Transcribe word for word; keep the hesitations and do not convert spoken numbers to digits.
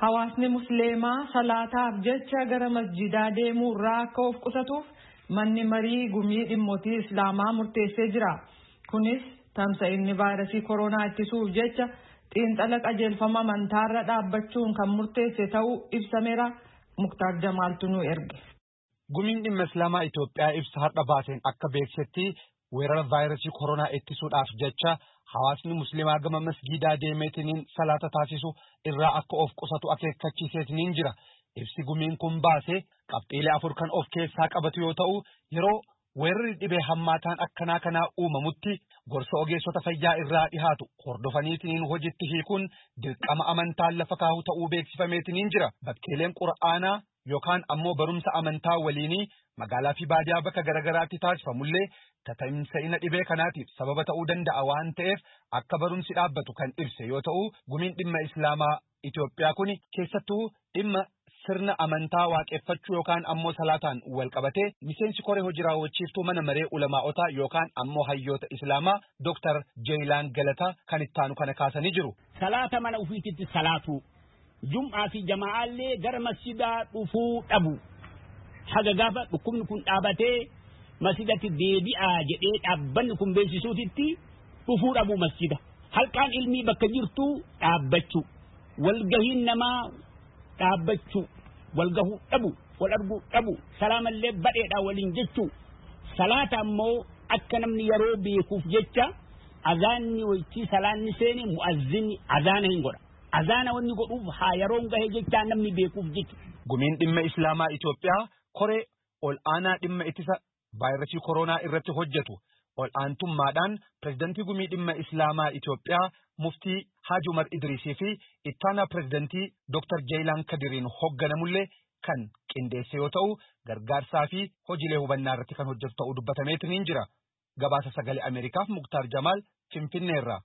hawaasni musliimaa salaataaf jecha gara masjidaa deemuu irraa akka of qusatuuf manni marii gumii dhimmootii islaamaa murteessee jira. Kunis tamsa'inni vaayirasii koronaa ittisuuf jecha xiinxala qajeelfama amantaarra dhaabbachuun kan murteesse ta'uu ibsameera. Muktaar Jamaaltu nu erge. Gumiin dhimma islaamaa Itoophiyaa ibsa har'a baaseen akka beeksisetti weerara vaayirasii koronaa ittisuudhaaf jecha hawaasni musliimaa gama masgidaa deemeetiniin salaata taasisu irraa akka of qusatu akeekkachiiseetiniin jira. Ibsi gumiin kun baase qabxiilee afur kan of keessaa qabatu yoo ta'u, yeroo weerarri dhibee hammaataan akkanaa kanaa uumamutti gorsa ogeessota fayyaa irraa dhihaatu hordofaniitiniin hojiitti hiikuun dirqama amantaan lafa kaahu ta'uu beeksifameetiniin jira. Bakkeeleen qura'aanaa yookaan ammoo barumsa amantaa waliinii magaalaa fi baadiyaa bakka garagaraatti taasifamullee tatamsa'ina dhibee kanaatiif sababa ta'uu danda'a waan ta'eef akka barumsi dhaabbatu kan ibse yoo ta'u, gumiin dhimma islaamaa Itoophiyaa kuni keessattuu dhimma sirna amantaa waaqeffachuu yookaan ammoo salaataan wal qabatee miseensi koree hojii raawwachiiftuu mana maree ulamaa'otaa yookaan ammoo hayyoota islaamaa Dooktar Jeeyilaan Galataa kan ittaanu kana kaasanii jiru. Salaata mana ufiititti salaatu jum'aa fi jamaa'aallee gara masjidaa dhufuu dhabu. Haga gaafa dhukkubni kun dhaabatee masjidatti deebi'aa jedhee dhaabbanni kun beeksisuutitti dhufuu dhabu masjida. Halqaan ilmii bakka jirtu dhaabbachuu. Walgahiin namaa dhaabbachuu. Walgahuu dhabu. Wal arguu dhabu. Salaamallee badheedhaa waliin jechuu. Salaata ammoo akka namni yeroo beekuuf jecha azaanni waytii salaanni seeni mu'azzinni azaana hin godha. Azaana wanni godhuuf haa yeroon gahee jechaa namni beekuuf jechu. Gumiin dhimma islaamaa Itoophiyaa koree ol aanaa dhimma ittisa vaayirasii koronaa irratti hojjetu ol aantummaadhaan pirezidantii gumii dhimma islaamaa Itoophiyaa muftii Haaji Umar Idriisii fi ittaanaa pirezidantii Dooktar Jeeyilaan Kadiriin hoogganamullee kan qindeesse yoo ta'u, gargaarsaa fi hojiilee hubannaa irratti kan hojjetu ta'uu dubbatameetiniin jira. Gabaasa sagalee Ameerikaaf Muktaar Jamaal Finfinneerraa.